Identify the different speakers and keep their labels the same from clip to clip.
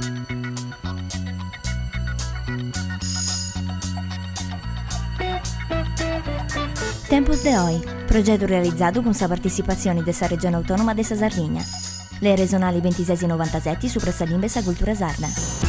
Speaker 1: Tempos de Hoy, progetto realizzato con la partecipazione della Regione Autonoma della Sardegna. Le regionali 26 e 97 su Pressalimbe e Cultura Sarda.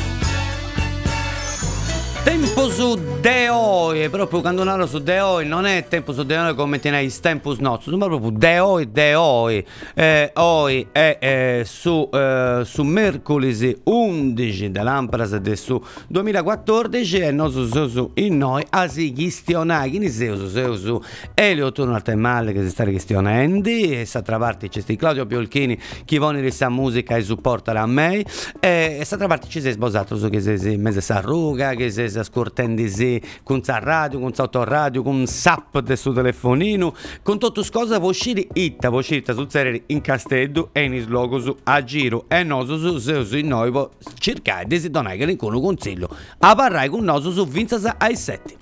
Speaker 2: Tempo su de oi, proprio quando narro su de oi non è tempo su de oi come tenéis tempus nostrum, ma proprio de oi. Oi è su mercoledì 11 dell'Ampras de su 2014 e noi su in noi a si questionare, chi ne su Elio Turno Altemale che si sta questionando e s'altra parte c'è Claudio Piolchini che vuole questa musica e supporta a me e s'altra parte ci sei sposato su che sei mese s'arruga, che sei ascoltandisi con sa radio, con sa autoradio, con s'app del suo telefonino, con tutte cose può uscire sul serio in Castello e in slogo su a giro e noi su noi può cercare di donare che un consiglio a parlare con noi su Vinzasa ai 7.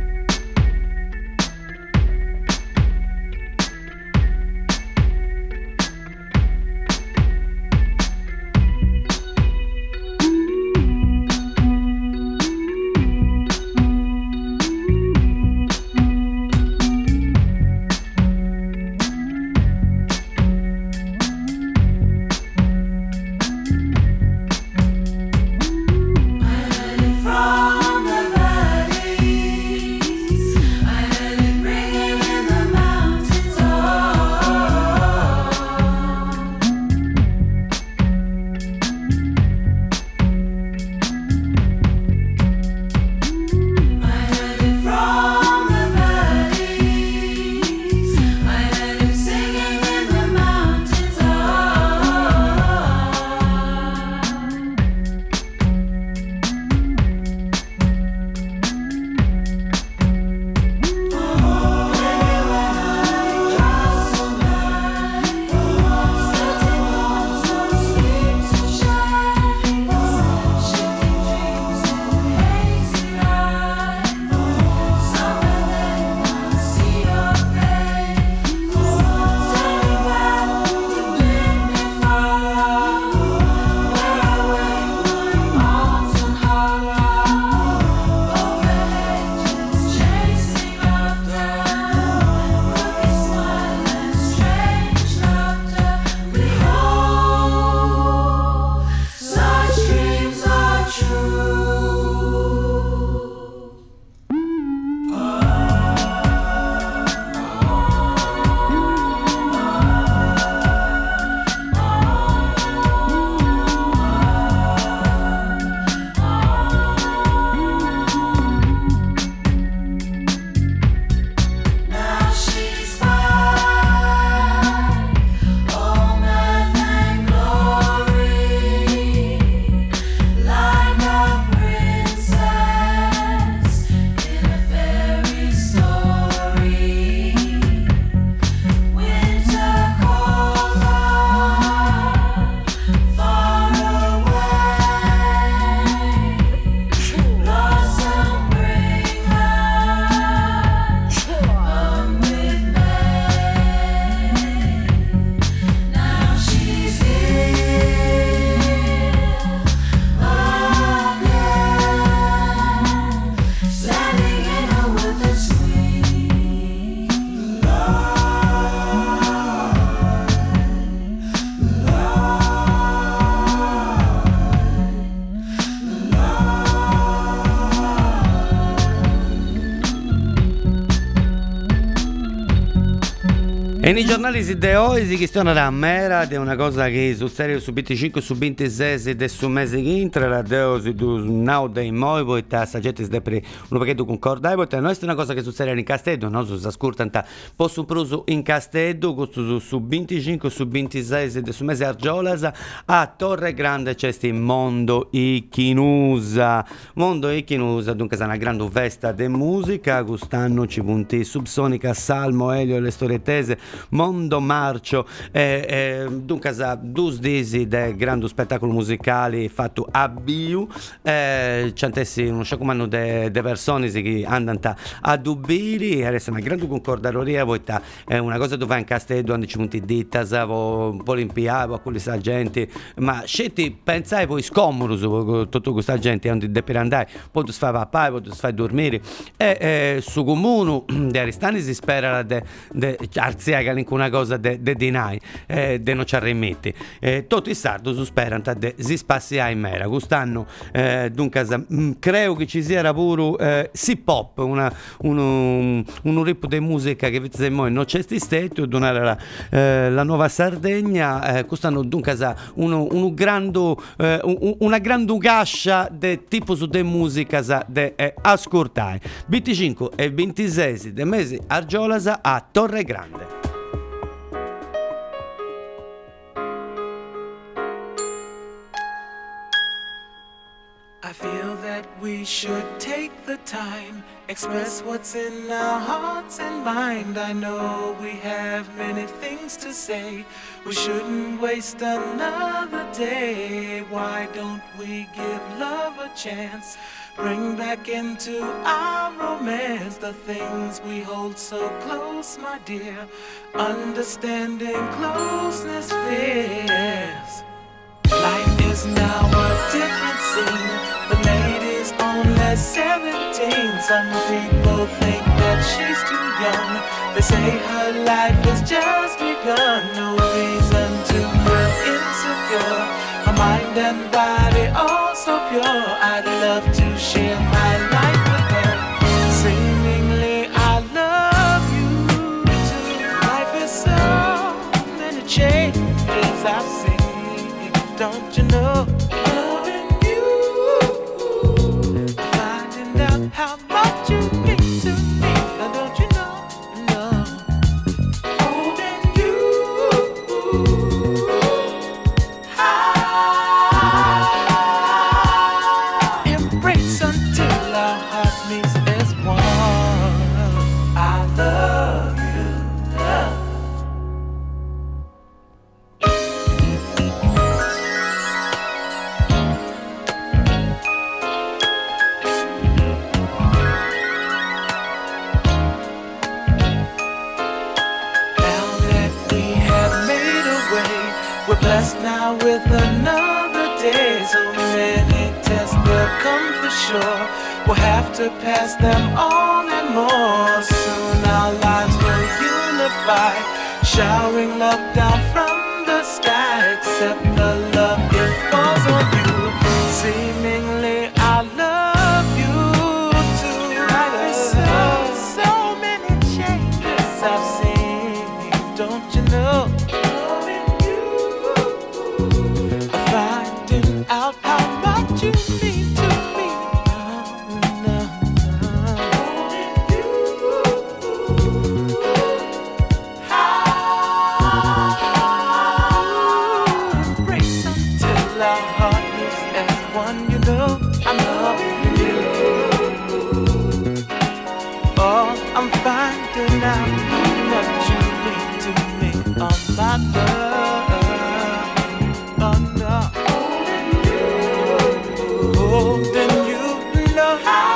Speaker 2: E nei giornali si de oggi si questiona la mera di una cosa che sul serio su 25 su 26 del su mese che entra la deo si du now dei moi poi ta sa gente si depre un pacchetto con corda e poi non è una cosa che sul serio in Castello no su ascolta ta posso proso in Castello questo su 25 su 26 del su mese Argiolas a Torre Grande c'è sti mondo Ichinusa dunque è una grande festa de musica quest'anno ci punti Subsonica Salmo Elio e le storie tese Mondo Marcio, dunque dus disi de grandi spettacolo musicali fatto a Biu, ciantessi non so come hanno de persone che andano a Dubiri, e resta una grande concordaroria, poi è una cosa dove va in Castello, hanno ci punti dittas, Olimpiadi, con questa gente, ma scetti pensai poi scomodo su tutta questa gente, hanno de per andare, poi tu fai papà, poi tu fai dormire, e su comune di Aristani si spera de arziaga una cosa de dinai, de non ci arremetti, tutti i sardi si sperano de si spassia in mera, quest'anno dunque credo che ci sia pure si-pop, un rip di musica che non c'è stato, donare la Nuova Sardegna, quest'anno dunque una grande gascia de tipo su de musica de ascoltare 25 e 26 de mesi Argiolasa a Torre Grande.
Speaker 3: I feel that we should take the time, express what's in our hearts and mind. I know we have many things to say, we shouldn't waste another day. Why don't we give love a chance, bring back into our romance the things we hold so close, my dear. Understanding closeness fears. Life is now a different scene. The lady's only 17. Some people think that she's too young. They say her life has just begun. No reason to feel insecure. Her mind and body all so pure. I'd love to share my life with her. Seemingly I love you too. Life is so many changes I've seen. Don't you know, loving you, finding out how much you mean to me. Don't you know, no, holding you high, embrace until our heart meets as one. I love you, love. We're blessed now with another day. So many tests will come for sure. We'll have to pass them on and more. Soon our lives will unify, showering love down from the sky. Accept the love it falls on you. Seemingly I love you too. Life is so many changes I've seen. Don't you know? Finding out how much you mean to me. Embrace until our heart meets as one. You know I'm loving you. Oh, I'm finding out how much you mean to me. Oh, my love. Holding you, love.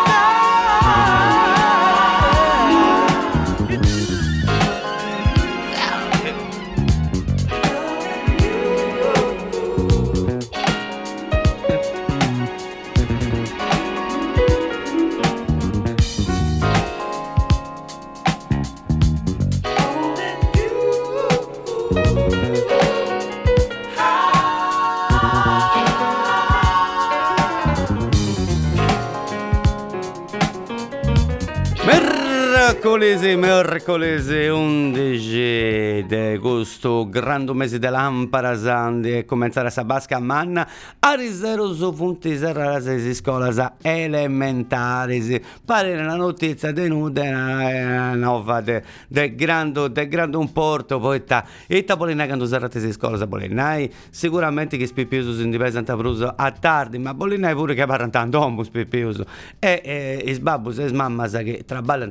Speaker 2: Mercoledì 11 di questo grande mese di lampara e cominciare a basca manna a risero su punti serrate di scuola elementari. Pare la notizia denude nuova de grande un porto poi e tapolina quando serrate di scuola polinai sicuramente che spipioso in dipesa Bruso a tardi, ma polinai pure che parlano tanto spipioso e sbabbo e mamma sa che traballano lo tes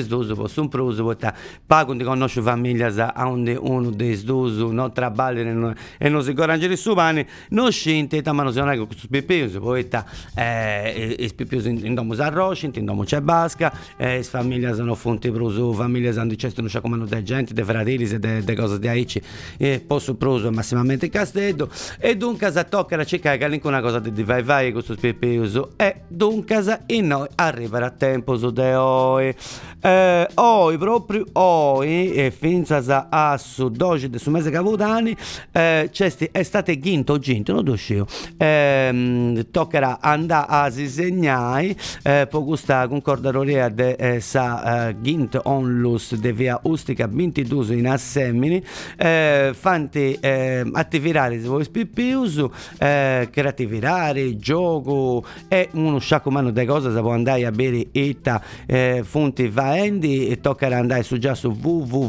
Speaker 2: desduso posso un pruso, porta pago di conosce famiglia a onde uno desduso non trabalha e non si corrange di su pani, non scinte, ma non si non è con questo pipius, porta i pipius in domo s'arroci, in domo c'è basca, famiglia sono fonti pruso, famiglia sono di cesto non c'è come de gente, de fratelli, de cose di aici, posso pruso massimamente castello, e dunque si tocca a cercare che una cosa di vai con questo pipius, e dunque e noi arriverà a tempo su de oi, proprio oi, e finza a su doji de su mese caputani, c'è è state ginto, non doscio, toccherà andare a si segnare, per questa concordaroria de sa gint onlus de via ustica 22 in assemini, fanti attivirare voi spippius, creativirare, gioco e uno sciacomano de cose si può andare a bere etta fonti vaendi, e toccherà andare su già su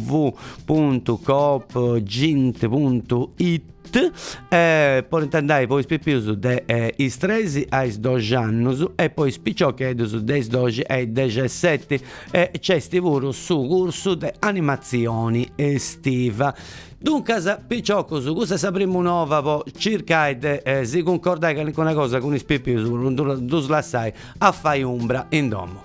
Speaker 2: www.coopgint.it, poi andare poi spippiuso de istresi ai 12 anni e poi spicciocchedo su 10 ai 17, e c'è stivuro su corso de animazioni estiva. Dunque, picciocco su cosa sapremo nuova, po circa si concorda che una cosa con i spippiuso non tu slassai a fai umbra in domo.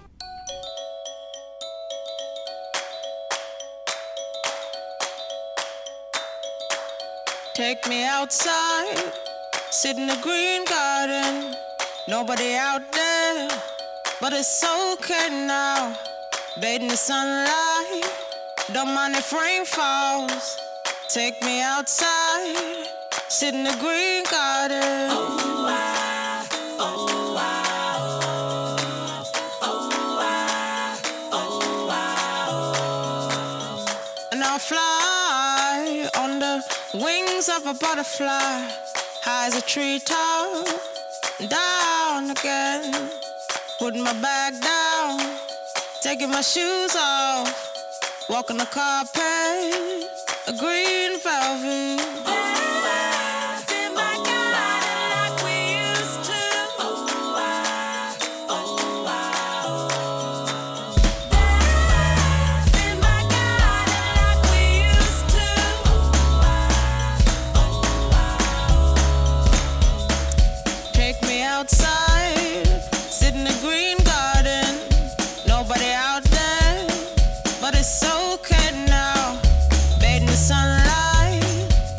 Speaker 4: Take me outside, sit in the green garden. Nobody out there, but it's okay now. Bathe in the sunlight, don't mind if rain falls. Take me outside, sit in the green garden. Oh, I, oh, I, oh, I, oh, I, oh. And I'll fly on the wings of a butterfly, high as a treetop, down again. Putting my bag down, taking my shoes off, walking the carpet, a green velvet. Outside, sit in the green garden. Nobody out there, but it's okay now. Bathe in the sunlight,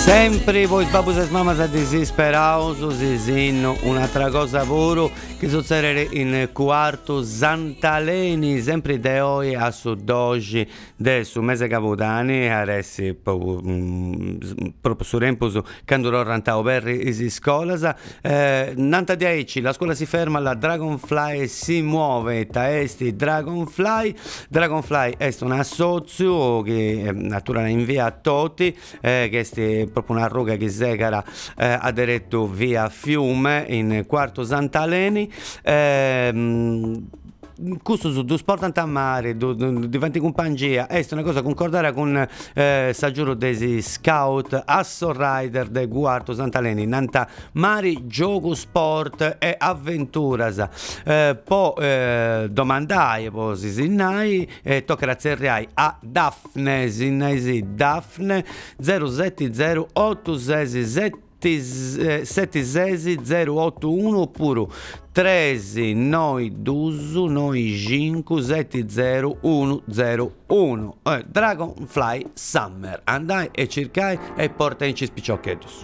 Speaker 2: Sempre voi babus e mamas a desesperados sin un'altra cosa pure che succede in quarto Santaleni, sempre de oggi a su doji de su mese capodani adesso proprio su Rempus quando loro rantao per i scolas nanta 10 la scuola si ferma, la Dragonfly si muove taesti Dragonfly è un assozio che naturalmente invia a tutti che è proprio una ruga che segara ha diretto via Fiume in quarto Santaleni questo su due sport a mare diventi compagnia è una cosa concordare con Saggiuro desi scout Asso Rider de Quarto Santaleni nanta mari gioco sport e avventuras poi domandai poi si sinnai tocca zerriai a Daphne sinnai Daphne 07086 081 oppure 13 noi 2 noi 5 70101 Dragonfly Summer andai e cercai e porta in cispicciocchetus.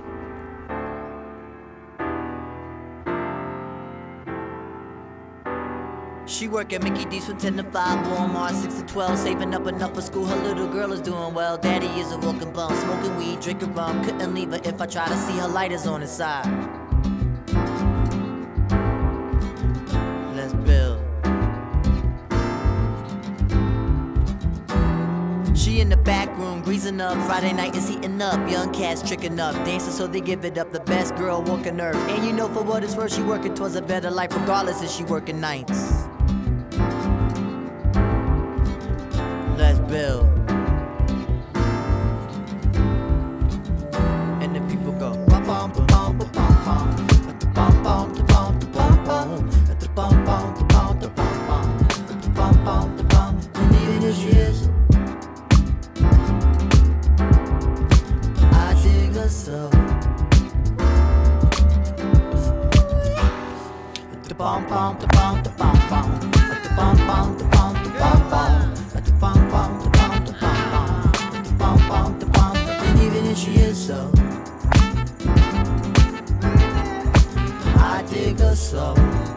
Speaker 5: She work at Mickey D's from 10 to 5, Walmart 6 to 12, saving up enough for school. Her little girl is doing well. Daddy is a walking bum, smoking weed, drinking rum. Couldn't leave her if I try to see her lighters on the side. Let's build. She in the back room, greasing up. Friday night is heating up. Young cats tricking up, dancing so they give it up. The best girl walking earth. And you know for what it's worth, she working towards a better life, regardless if she working nights. Let's build. And the people go bum bum bum bum bum bum bum bum bum bum bum bum bum bum. And even if she is, I dig her so. The bum bum the bum the bum bum the bum bum the bum the bum bum. And even if she is so, I dig her so.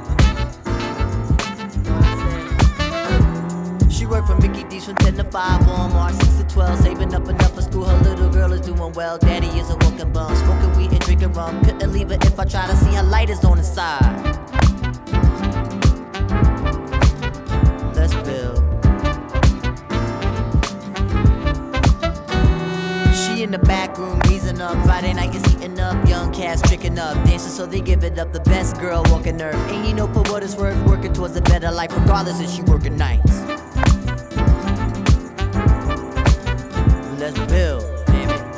Speaker 5: She worked for Mickey D's from 10 to 5, Walmart 6 to 12, saving up enough for school. Her little girl is doing well. Daddy is a walking bum, smoking weed and drinking rum. Couldn't leave her if I try to see her lighters on the side. Let's build. In the back room, greasing up. Friday night is heating up. Young cats tricking up, dancing so they give it up. The best girl walking earth. And you know for what it's worth, working towards a better life, regardless if she working nights. Let's build. Damn it.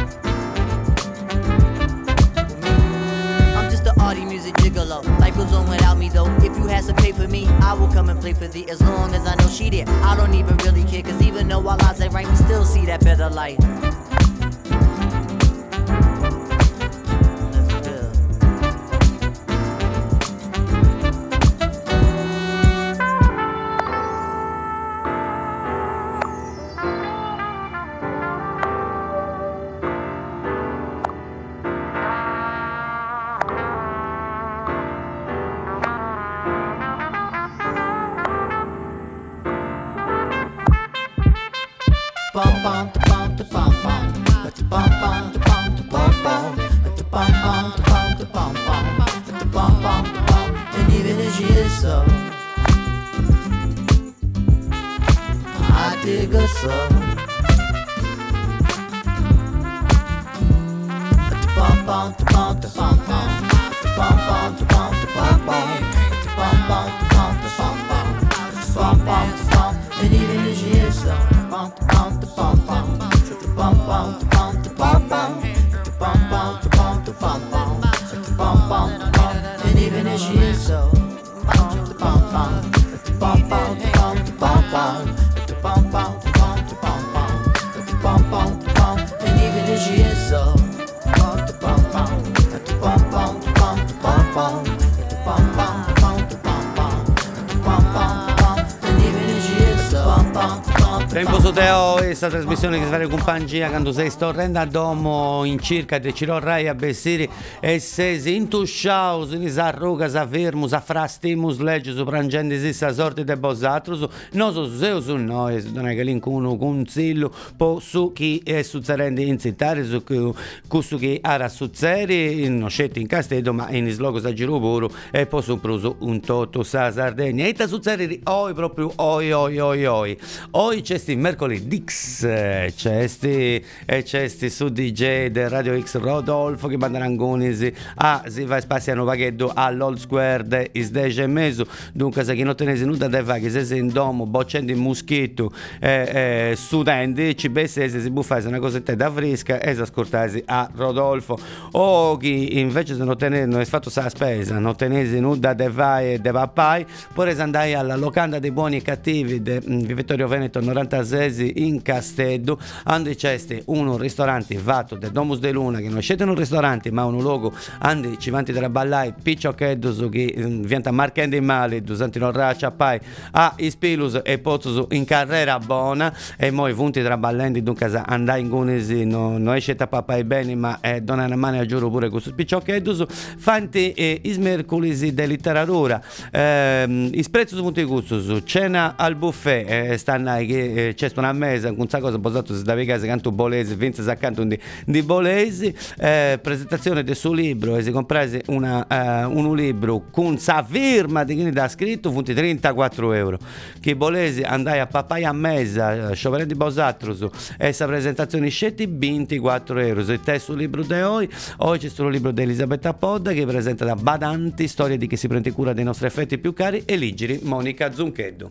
Speaker 5: I'm just a arty music gigolo. Life goes on without me though. If you had to pay for me, I will come and play for thee. As long as I know she there, I don't even really care. Cause even though our lives ain't right, we still see that better life. And even if she is so, I dig her so. And even if she is so, and even if she is so, and even if she is so, and even if she is so,
Speaker 2: Tempo su Teo, questa trasmissione che si fa con Pangia quando sei storrendo a domo in circa de Cirorrai a Bessiri e sesi in tusciaus in isarruga sa fermus a frastimus legge soprangendisi sa sorte de bosatrus no so seu su noi non è che l'incuno consiglio po su chi è suzzerende in zittare su custo che ara suzzeri in scetti in castedo ma in islogo sa giruburu e po su pruso un toto sa Sardegna e ta suzzeri oi proprio oi c'è mercoledì c'è su DJ del Radio X Rodolfo che bandarangonisi si va spaziano vaghetto all'Old Square de Isdege e mezzo dunque se chi non tenesi nuda dai vaghi se sei in domo boccendo in muschetto studenti ci bessesi si buffasi una cosetta da fresca e si ascoltasi a Rodolfo o chi invece se non tenesi non è fatto sa spesa non tenesi nuda dai vai e dei papai poi andai alla locanda dei buoni e cattivi di Vittorio Veneto 96 in Castello andi c'è un ristorante fatto del Domus de Luna che non scende un ristorante ma un luogo andi ci vanti della ballai piccioccheddo su che vienta marchendo in male dusanti non raccia pai a ispilus e pozzo in carrera buona e moi vunti tra ballendi dunque andai in gunesi non esce da papai bene ma dona una mano a giuro pure questo piccioccheddo fanti ismerculisi de letteratura isprezzo su punti gusto su cena al buffet stanno che c'è una mesa con questa cosa posato da vegase canto bolesi vince accanto di bolesi presentazione del suo libro e si comprese un libro con sa firma di chi da scritto funti 34 euro che bolesi andai a papaya a mesa sciopero di Bosatrus e sa presentazione scetti 24 euro il testo libro di oggi c'è sto libro di Elisabetta Podda che presenta da badanti storie di chi si prende cura dei nostri effetti più cari e ligeri Monica Zuncheddu.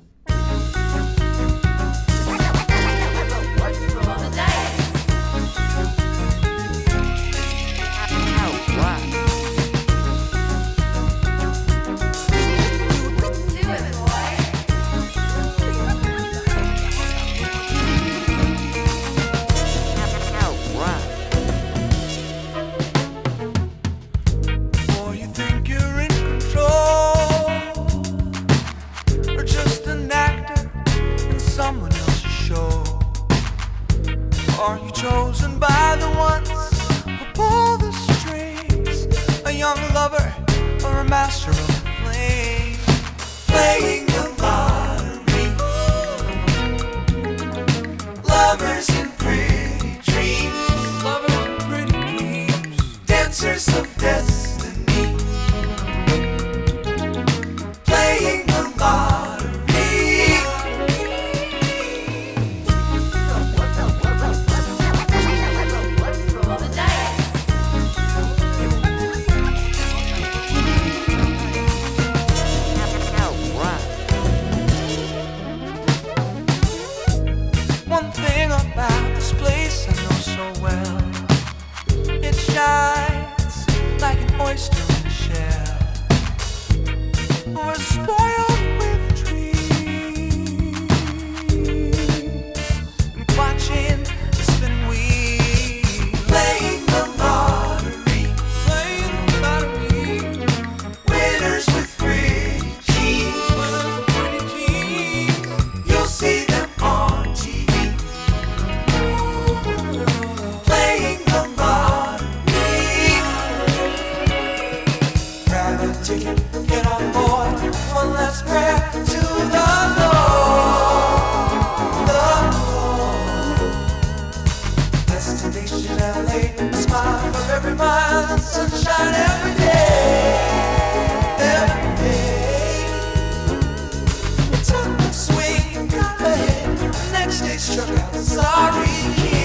Speaker 3: Are you chosen by the ones who pull the strings? A young lover or a master of the flame? Playing the lottery. Lovers in pretty dreams. Lovers in pretty dreams. Dancers of destiny. Playing the lottery. One thing about this place I know so well, it shines like an oyster in a shell. We're spoiled with dreams and watching the spinning wheel. Playing the lottery, playing the lottery. Winners with pretty jeans, winners with pretty jeans. You'll see them on TV. Playing the lottery. Grab a ticket, get on board. One last prayer to the Lord. The Lord. Destination LA, a smile for every mile, sunshine every day. Every day. We took a swing, got ahead. The next day struck out, sorry kid.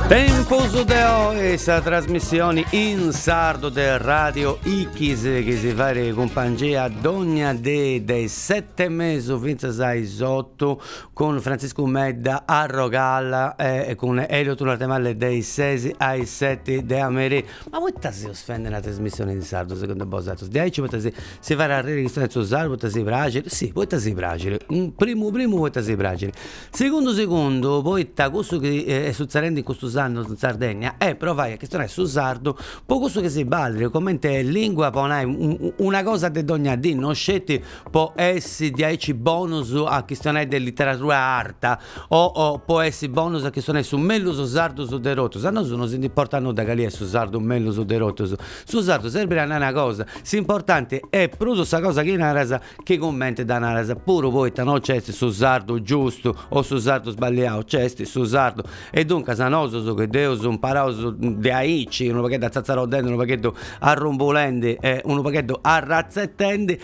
Speaker 2: Tempus de questa trasmissione in sardo del Radio Ichis che si fa in compagnia d'ogna dei 7 mesi fino a 8 con Francisco Medda a Rogalla e con Elio Tunartemalle dei 6 ai 7 di Ameri. Ma voi si offende la trasmissione in sardo secondo voi? Dieci si fa la registrazione su sardo, poi si bracile? Sì, poi si bracile. Primo poi si bracile. Secondo poi questo che è succedendo in questo anno in Sardegna però vai che è su sardo poi questo che si balli come lingua poi una cosa di ogni dì non scetti può essere 10 bonus a questione di letteratura arta o può essere bonus a questione su mello su sardo su deroto se non sono si importa nulla che lì è su sardo mello su deroto su sardo serve a una cosa si importante è proprio questa cosa che una rasa che commenti da una rasa pure poi non c'è su sardo giusto o su sardo sbagliato c'è su sardo e dunque sanoso su che Deus un parauso di aici, uno pacchetto a zazzarodendo, uno pacchetto a rombolende, uno pacchetto a razzettende,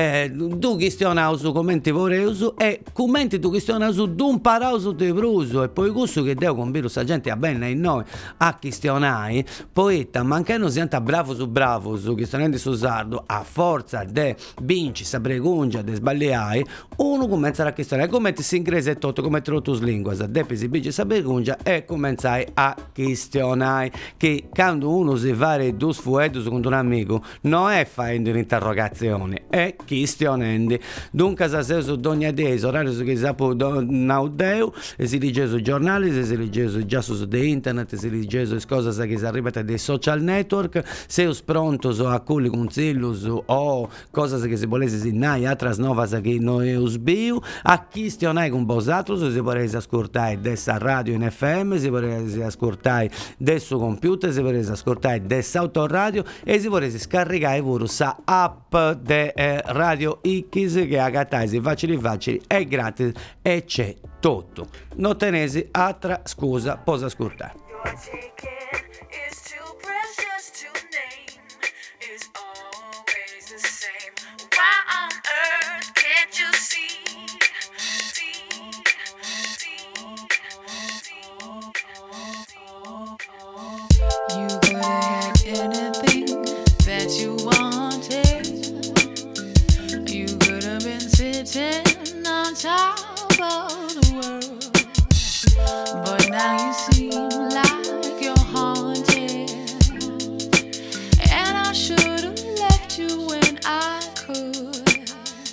Speaker 2: tu questionau su commenti voreuso e commenti tu questionau su d'un parauso di bruso e poi questo che Deo con virus la gente a bene in noi a questionai, poeta mancano si anta bravo su questionando su sardo a forza de vinci sa pregungia de sbagliai, uno comincia a questionare come si ingresa e tutto come trotus linguas, depesi vinci sa pregungia e cominciai a questionai che quando uno si fa due fuetti con un amico non è facendo un'interrogazione è questionando dunque se su ogni dei orario su che sapo naudeu e si legge su giornali si legge già su internet si legge su cose che si arrivano dai social network se us pronto a quelli consigli o cose che si volesse signare altre nuove che noi usbiu a questionare con vosaltros si volesse ascoltare dessa radio in FM si volesse ascoltare del computer si volesse ascoltare dell'autoradio e si volesse scaricare pure sa app de Radio Ichis che a Cataisi facili è gratis e c'è tutto non tenesi altra scusa posa ascoltare.
Speaker 4: You could have anything that you wanted. You could have been sitting on top of the world. But now you seem like you're haunted. And I should have left you when I could.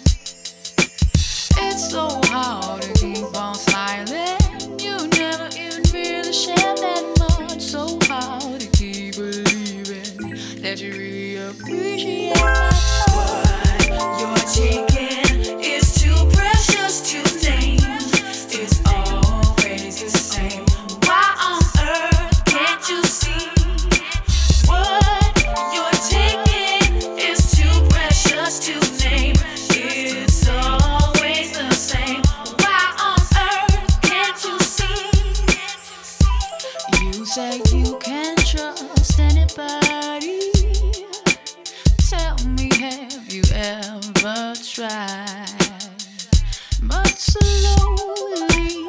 Speaker 4: It's so hard to keep on smiling. You never even really shared that much. So hard to keep believing that you really appreciate what you're taking is too precious to name. It's always the same. Why on earth can't you see what you're taking is too precious to name? It's always the same. Why on earth can't you see? You say you can't trust anybody. Tell me, have you ever tried? But slowly,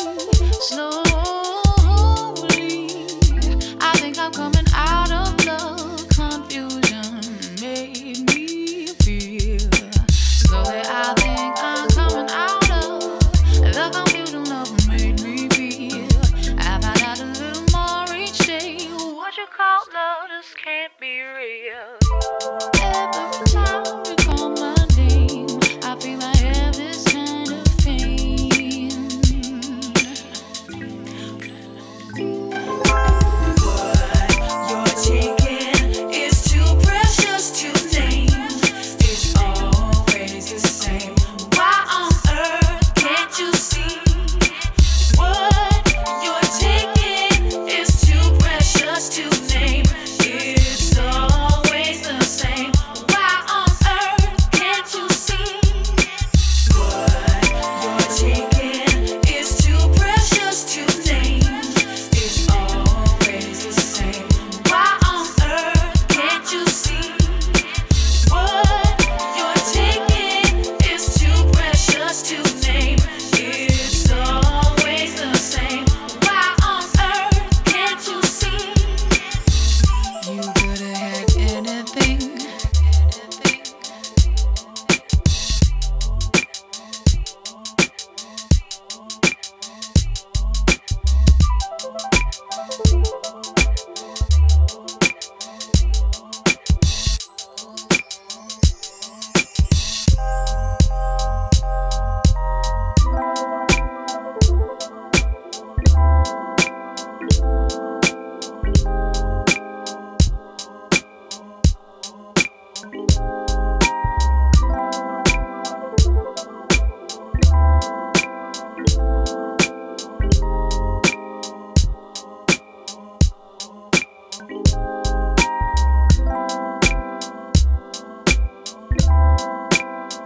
Speaker 4: I think I'm coming out of the confusion made me feel. Slowly, I think I'm coming out of the confusion love made me feel. I find out a little more each day. What you call love just can't be real. Every time you call my name, I feel I have this kind of pain.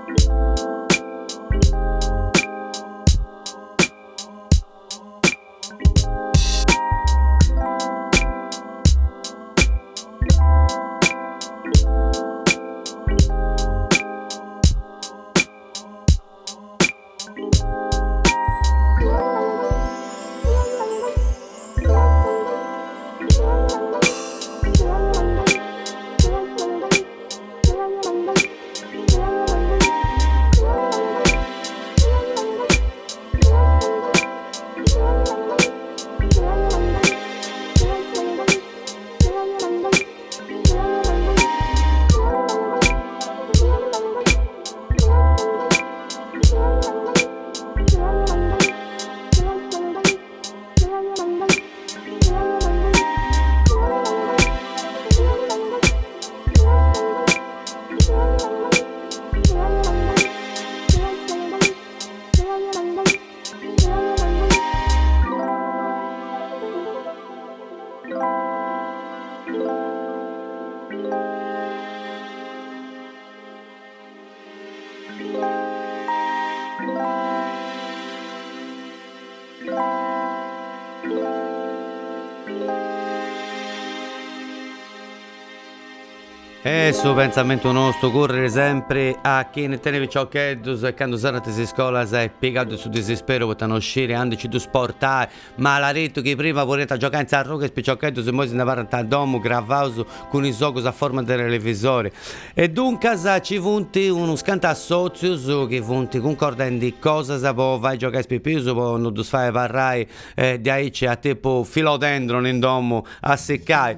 Speaker 2: E su pensamento nostro correre sempre a chi ne tenevi ciò che e quando sarete in scuola sei piegato su disespero potranno uscire andici tu sportare ma l'ha detto che prima volete giocare in sarroca e spicciochetto se poi si andava a domo gravato con i socos a forma del televisore e dunque ci vunti uno scanta sozius che vunti concordando di cosa se può vai a giocare spipiso poi non tu fai parrai di aici a tipo filodendron in domo a seccare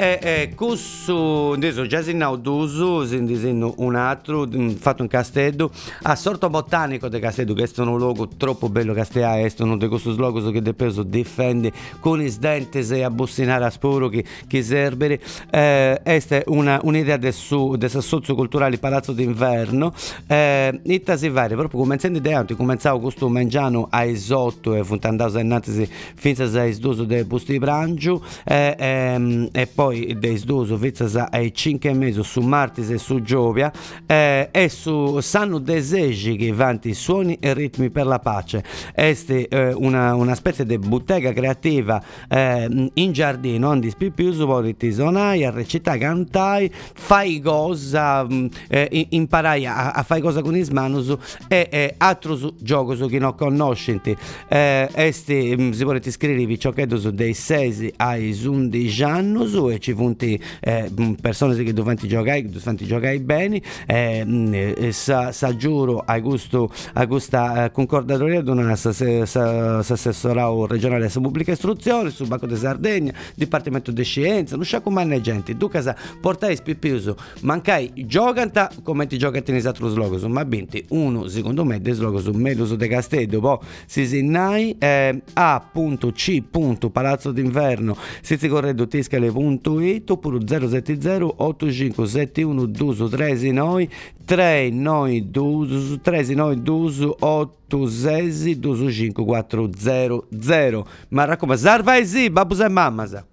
Speaker 2: e questo adesso già si nauduso si disegno un altro fatto un castello a sorto botanico di castello che è un luogo troppo bello Castea è uno di questi luoghi che de peso difende con i denti e a bussinare a sporo che serve è un'idea del socioculturale palazzo d'inverno itta si varia proprio cominciando idea anche cominciavo questo mangiano a esotto e funtandavo innanzi finza a isdoso del busti brangio e poi del isdoso finza ai 5 mesi su Martis e su Giovia e su sanno desegi che vanti suoni e ritmi per la pace este una specie di bottega creativa in giardino onde spipiuso poi tisonai a recitare cantai fai cosa imparai a fare cosa con i smanus e altro gioco su chi non conoscenti este si volete scrivere ciò che su dei 6 ai 11 anni e ci punti persone che doventi giocare bene sa giuro a questa concordatoria donna s'assessorà regionale della pubblica istruzione sul Banco di Sardegna Dipartimento di Scienza non c'è come gente tu casa portai spipiuso mancai giocanta come ti giocati in altri slogos ma binti uno secondo me dei slogos meglio su de Castello poi si sinnai a.c. Palazzo d'inverno si correddo tiscale.it oppure 070 8571 duso 13 noi 3 noi duso 13 noi duso 8 sesi duso 5400 ma raccomando zarvai sì babus e mammas.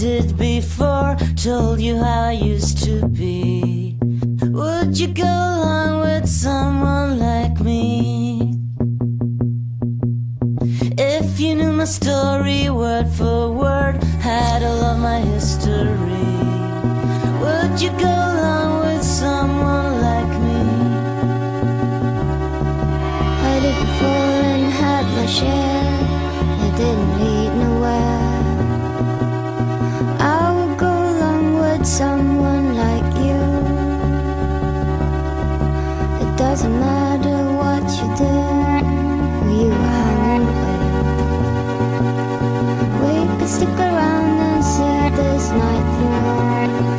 Speaker 6: did before, told you how I used to be. Would you go along with someone like me? If you knew my story word for word, had all of my history, would you go along with someone like me?
Speaker 7: I did before and had my share, it didn't lead nowhere. I would go along with someone like you. It doesn't matter what you did, who you were hanging with. We could stick around and see this night through.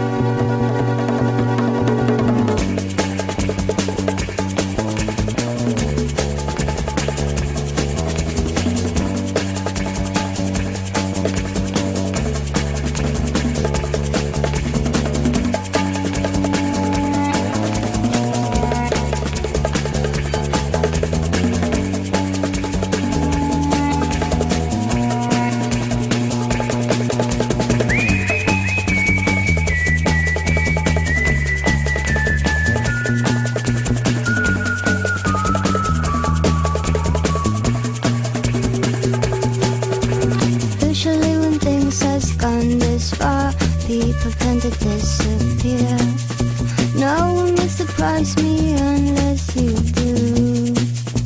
Speaker 7: People tend to disappear. No one will surprise me unless you do.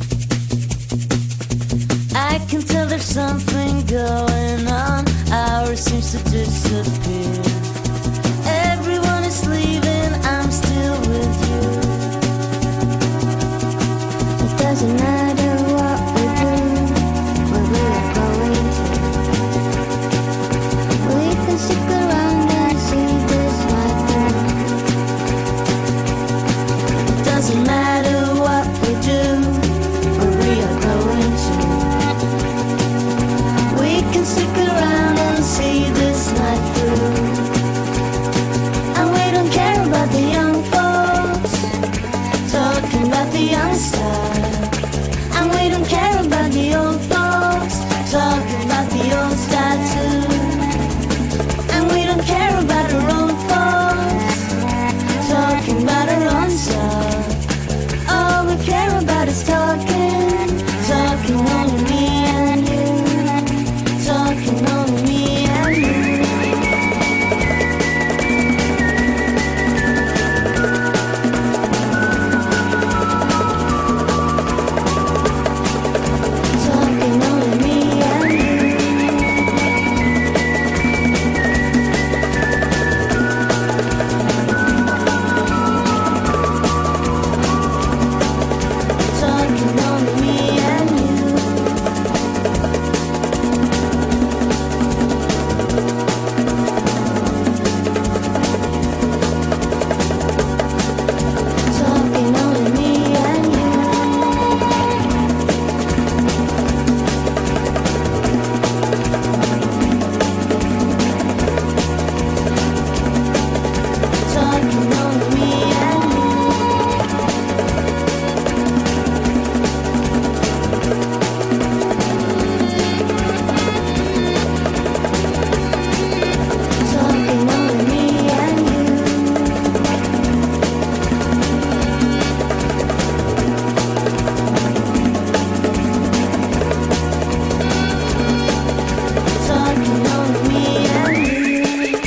Speaker 6: I can tell there's something going on. Ours seems to disappear. Everyone is leaving, I'm still with you.
Speaker 7: It doesn't matter what we do, where we are going to. We can stick around and see this night through.
Speaker 6: It doesn't matter what we do, where we are going to. We can stick around and see this night through. And we don't care about the young folks talking about the young style. And we don't care about the old folks talking about the old style too. And we don't care about our own folks talking about our own stuff. All we care about is talking, talking only me and you, talking only me and you. Talking only me and you. Talking only me and you. Talking only me and you. Talking only me and you. Talking only me and you. Talking only me and you.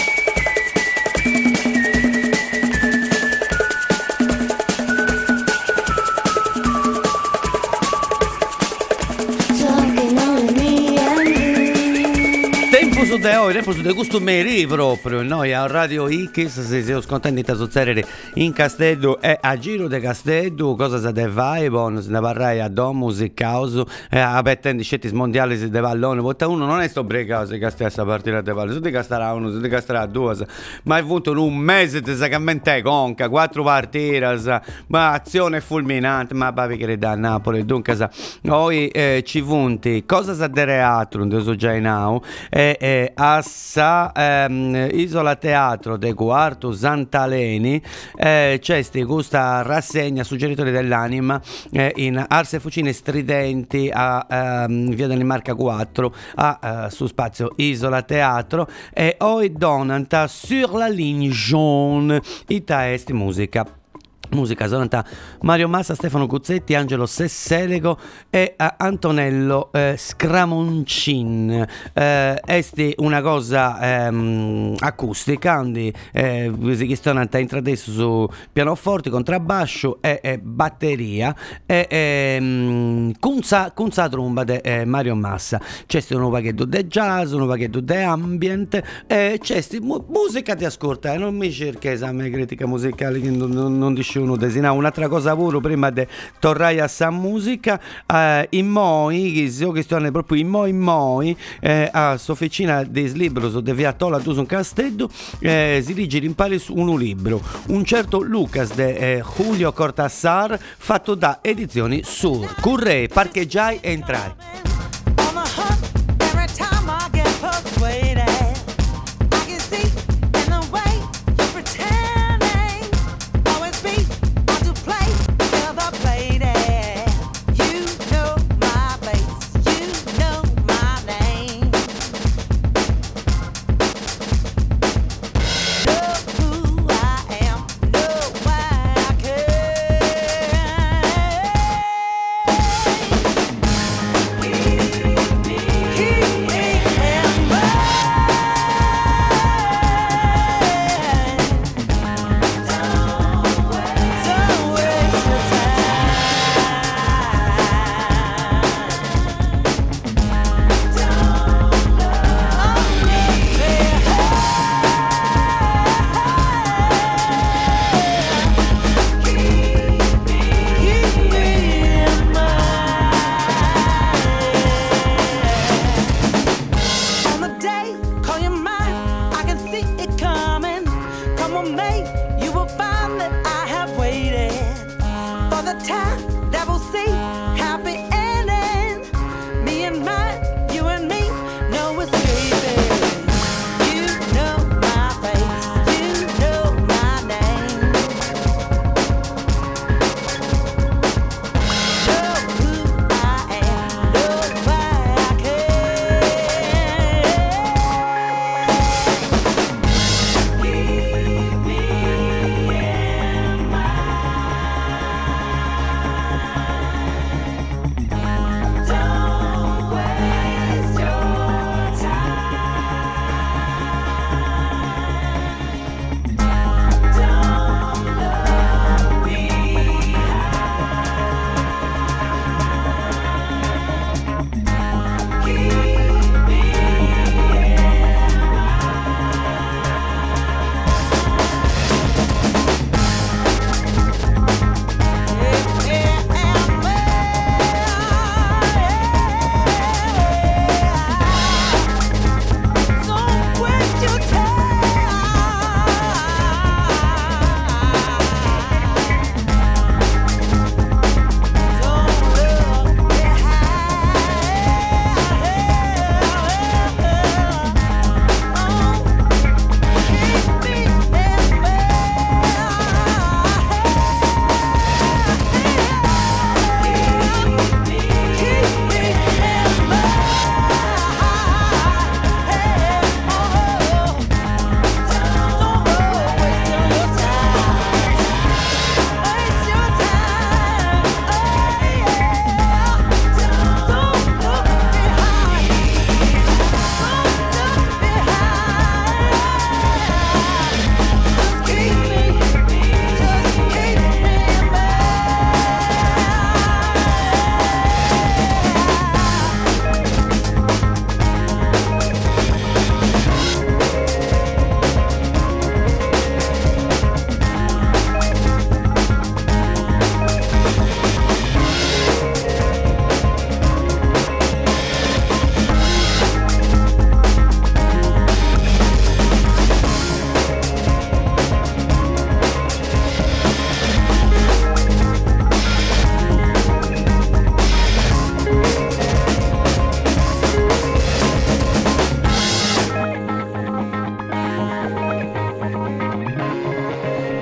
Speaker 6: Talking only me and you.
Speaker 2: Tempo su de oggi, tempo su de costumeri proprio. Noi a Radio X, se siamo contenti di sozzerere in Castello e a Giro de Castello, cosa sa de vai, bon, se ne parrai a Domus, e Caos, a pettenti scetti mondiali de pallone, volta uno non è sto bregato se Castello sta partita de pallone, se ti castarà uno, se ti castarà due, ma è avuto un mese di sacamente conca, 4 partite, ma azione fulminante, ma papi che da Napoli, dunque noi ci vunti, cosa sa de reatro, non so già in au, a passa Isola Teatro de Quartu Santaleni, c'è questa rassegna suggeritori dell'anima in Arse Fucine Stridenti a Via Danimarca 4 su spazio Isola Teatro, e Oi Donanta Sur la ligne jaune, ita est musica sonanta Mario Massa, Stefano Guzzetti, Angelo Sesselego e Antonello Scramoncin. Esti una cosa acustica, quindi si stonanta intradesso su pianoforte, contrabbascio e batteria e cunza tromba di Mario Massa. C'è un paghetto de jazz, un paghetto de ambient e c'è musica di ascolta, non mi cerchi esame critica musicale che non dice uno desinà. Un'altra cosa pure prima di tornare a sa musica, in moi che stanno proprio in moi a Sofficina des libros de Viatola Dusun Castello, si legge in pari un libro, un certo Lucas de Julio Cortázar, fatto da Edizioni Sur. Curre, parcheggiai e entrai.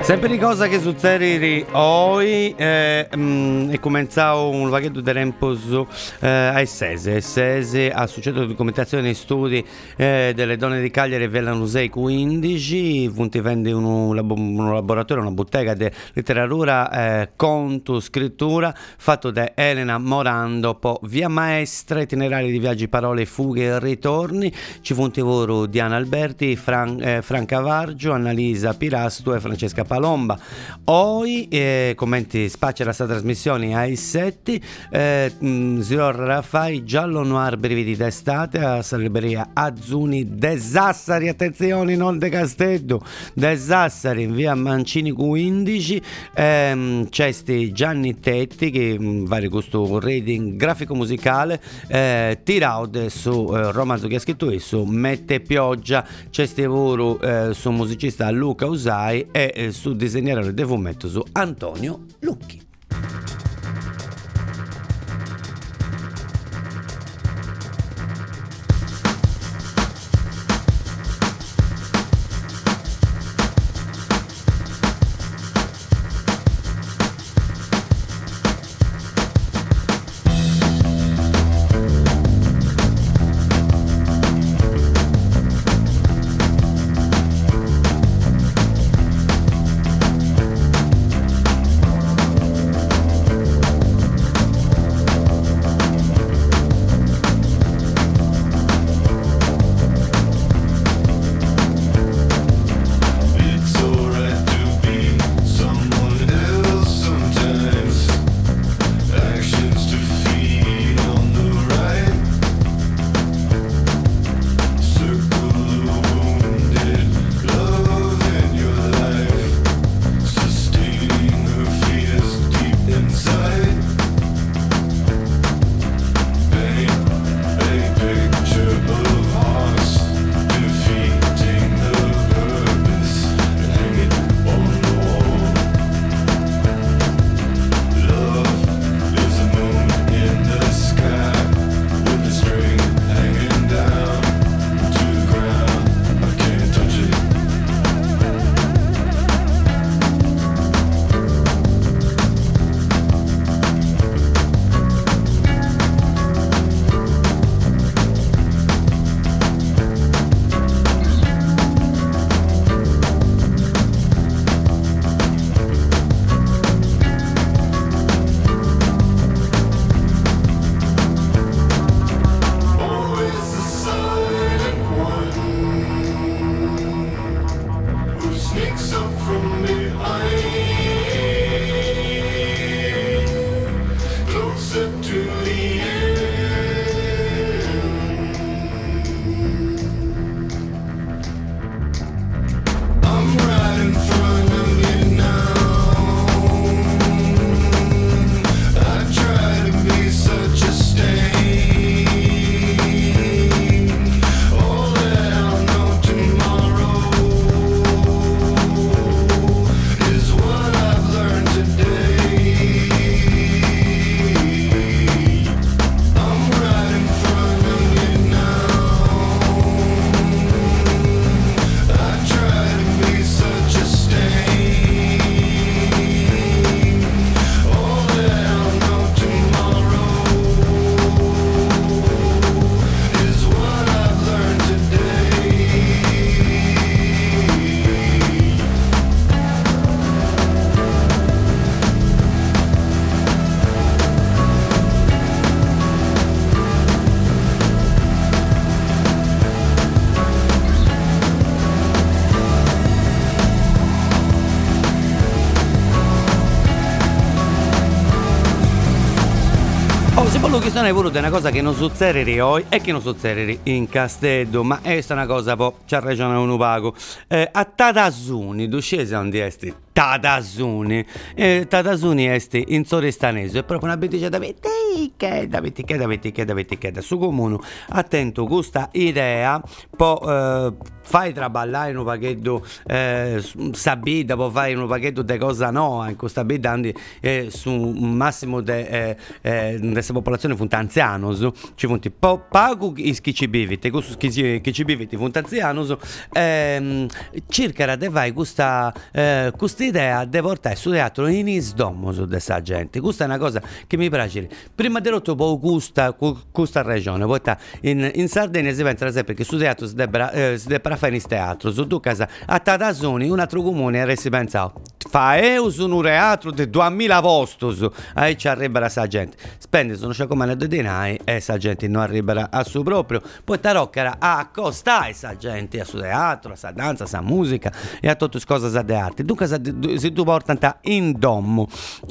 Speaker 2: Sempre di cosa che succede oggi è cominciato un vaghetto di tempo a Essese ha successo documentazione e studi delle donne di Cagliari velano 6-15 punti vende un laboratorio, una bottega di letteratura, conto, scrittura fatto da Elena Morando, poi via maestra, itinerari di viaggi, parole, fughe e ritorni, ci fu un lavoro Diana Alberti, Franca Vargio, Annalisa Pirasto e Francesca Palomba. Oggi commenti spaccia la sua trasmissione ai setti, Signor Raffai, Giallo Noir Brividi d'estate a Salibreria Azzuni de Sassari, attenzione, non de Castello, de Sassari in via Mancini 15, c'è Gianni Tetti che vari questo reading grafico musicale tirato su romanzo che ha scritto esso Mette Pioggia, c'è lavoro su musicista Luca Usai e su disegnatore del fumetto su Antonio Lucchi. Che sono voluto una cosa che non succede oggi e che non succede in Castello, ma questa è una cosa po' ci ha ragione un pago. A Tadasuni, tu scesi a un esti Tadasuni, Tadasuni esti in Soristanese, è proprio una bettigia da veticheda su comune. Attento, questa idea può fai traballare in un pacchetto sabida, può fare in un pacchetto di cosa no, in questa bida su un massimo di questa popolazione funta anzianos, ci funti pago chi ci bivite, chi ci bivite funta anzianos, circa de vai questa l'idea di portare su teatro in isdomo su questa gente. Questa è una cosa che mi piace. Prima di tutto poi questa regione, poi in Sardegna si pensa sempre che su teatro si debba fare in teatro, su due case a Tatasoni, un altro comune, e si pensa fa su un teatro di 2000 posti, e ci arriverà sta gente, spende sono c'è come di denari e sta gente non arriverà a suo proprio, poi taroccherà a costare sta gente a suo teatro, a sta danza, a sta musica e a tutte cose di arte. Dunque se tu portano in domo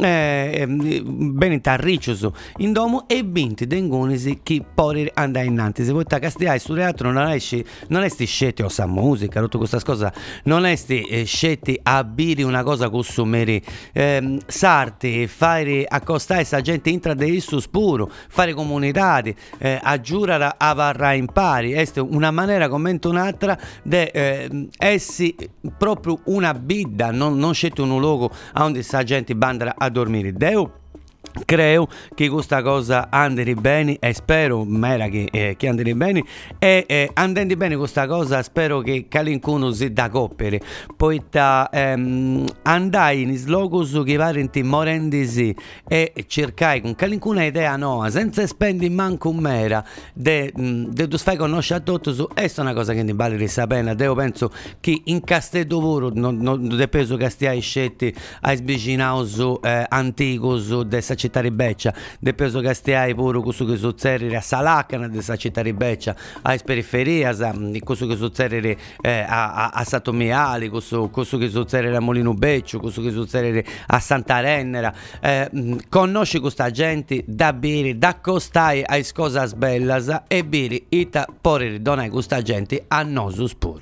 Speaker 2: ben tarriccio in domo e vinti dengonisi chi poi andare innanti, se vuoi castigare su teatro non esti scetti o sa musica, tutte queste cose non esti scetti a biri una cosa consumeri sarti, fare accostare sta gente intra de issus puro, fare comunità, aggiurare a varrà in pari, è una maniera come un'altra de essi proprio una bidda, non scetti un luogo a onde sta gente bandera a dormire. Deo creo che questa cosa andri bene e spero mera che andri bene e andando bene questa cosa spero che qualcuno si da coppere poi andai in slogos che parenti morendisi e cercai con qualcuna idea nuova senza spendi manco un mera de tu fai conoscere a tutti su è una cosa che ne vale sa pena. Io penso che in Castello non de peso che stiai scetti ai sbicinaus anticos de sa città ribeccia de peso che stiai pure questo che succede a Salacana de sa città ribeccia ai periferias questo che succede a Satomiali questo che succede a Molino Beccio questo che succede a Santa Rennera conosci questa gente da bere da costai ai cosas bellas e bere ita porre donai questa gente a nosus puro.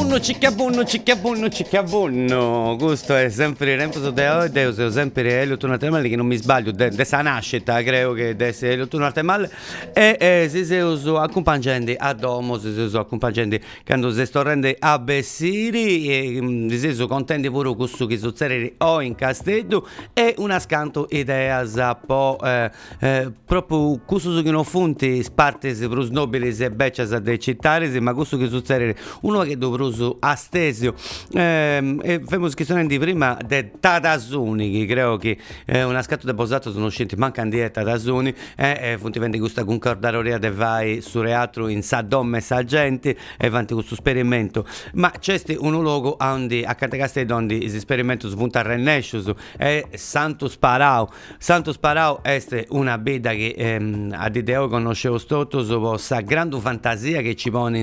Speaker 2: cicchiabunno. Questo è sempre il tempo de oggi, io sempre Elio Tunatemal, che non mi sbaglio, de sa nascita, credo che desse Elio Tunatemal, e si uso accompagnando a domo, si uso accompagnando quando si storrende a Bessiri, e si uso contenti pure questo che succede o in Castello, e una scanto idea a po' proprio questo che non funti spartesi per os nobili e beccias dei cittadini, ma questo che succede uno che dovrò astesio e femos che sono di prima de Tadasuni, che credo che una scatto deposato sono usciti mancano di Tadasuni e funtiventi questa concordaroria de vai su reatro in Saddom e Sargenti e avanti questo esperimento, ma c'è un luogo onde a Cantecastello onde il esperimento svunta Rennescius e Santos Parau è una beda che a Dideo conoscevo tutto su sa grande fantasia che ci pone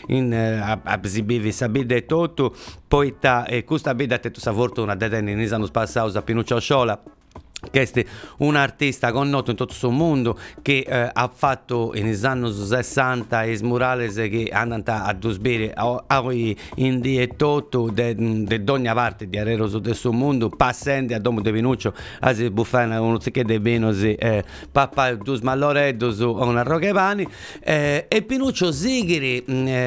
Speaker 2: a esibivi sa bida e tutto, poi questa bida te tu sa fortuna de tenni in anni passati a Pinuccio Sciola, che è un artista connoto in tutto il mondo, che ha fatto negli anni 60 i murales che hanno a dusbire in di e tutto de ogni parte di arero su questo mondo, passando a domo de Pinuccio a si buffare uno che de Benosi papà dus malloreddo su una rochevani e Pinuccio Zighiri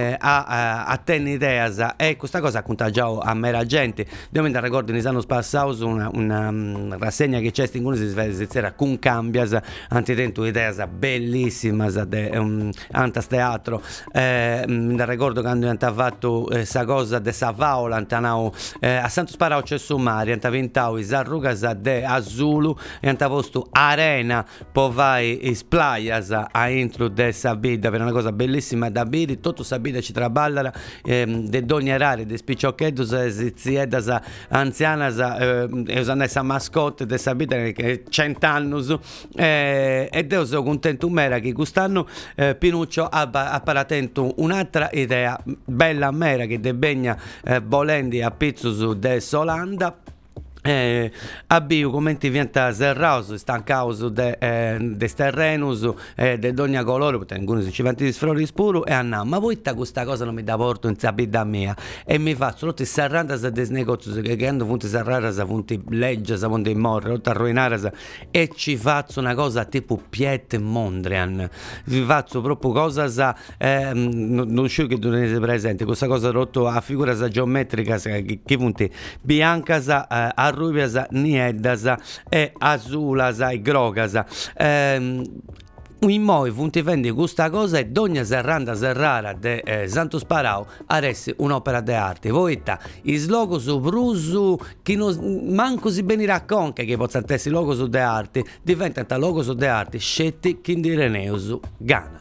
Speaker 2: a tenni ideas e questa cosa ha contagiato a mera gente. Devo andare a ricordare negli anni passati una rassegna che c'è in cui si svezia con cambias antitento ideas bellissime de antas teatro mi ricordo quando hanno fatto esa cosa de Savaola antanao a Santos Parau c'è Sumari hanno vintau is arrugas de Azulu e hanno posto arena poi vai is playas a intro de Sabida per una cosa bellissima da bere tutto Sabida ci traballa de dogni rari de spicciocchedos ziedas anzianas e usando esa mascotte de Sabida che 100 anni e Dio sono contento mera che quest'anno Pinuccio ha paratento un'altra idea bella mera che de begna bolendi a pizzo de Solanda abbiu commenti vienta serraus stancaus de terrenus de ogni colore perché alcuni ci vanti di sfrori spuro e andiamo ma poi questa cosa non mi dà porto in sabida mia e mi faccio tutti serrandas des negozi che quando funti serraras funti leggias funti morre tutti arruinaras e ci faccio una cosa tipo Piet Mondrian vi faccio proprio cosas non so che tu ne sei presente questa cosa rotto a figuras geometricas che funti biancas arrubias, nieddas e azulas e grogas in moi funti vendi questa cosa e d'ogni serranda serrara de Santos Parau aresse un'opera d'arte poeta is logos brusu che non manco si beni racconca che possa essere logos de arte diventano logos de arte scetti che di Reneus Gana.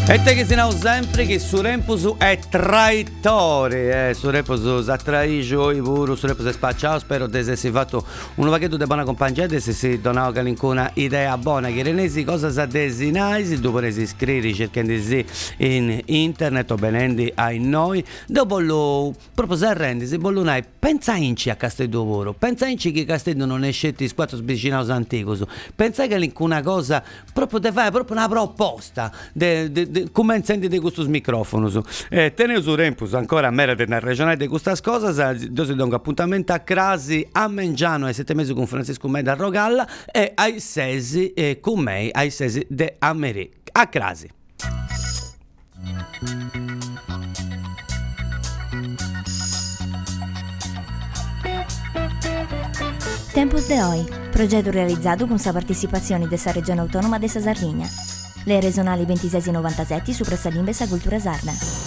Speaker 2: E te che sinau sempre che su Rempusu è traitori, su Rempusu s'attraisce oi pure, su Rempusu è spacciato, spero che se si fatto un vaghetto di buona compagnia, se si donava una idea buona, che renesi cosa sa desinai, si dopo si iscrivi cercando in internet o benendi ai noi, dopo lo proprio se rendi, si bollunai, pensa inci a Castello, pensa inci che Castello non è scetti quattro spicinaus anticos, pensa che una cosa proprio te fai proprio una proposta come senti di questo microfono teneo su Rempus ancora merita una regionale di queste cose si do un appuntamento a Crasi a Mengiano ai 7 mesi con Francisco Meda a Rogalla e ai 6 con me ai 6 de America a Crasi.
Speaker 1: Tempus de Oi, progetto realizzato con la partecipazione della Regione Autonoma della Sardegna. Le regionali 26 e 97 su Pressalimbes a Cultura Sarda.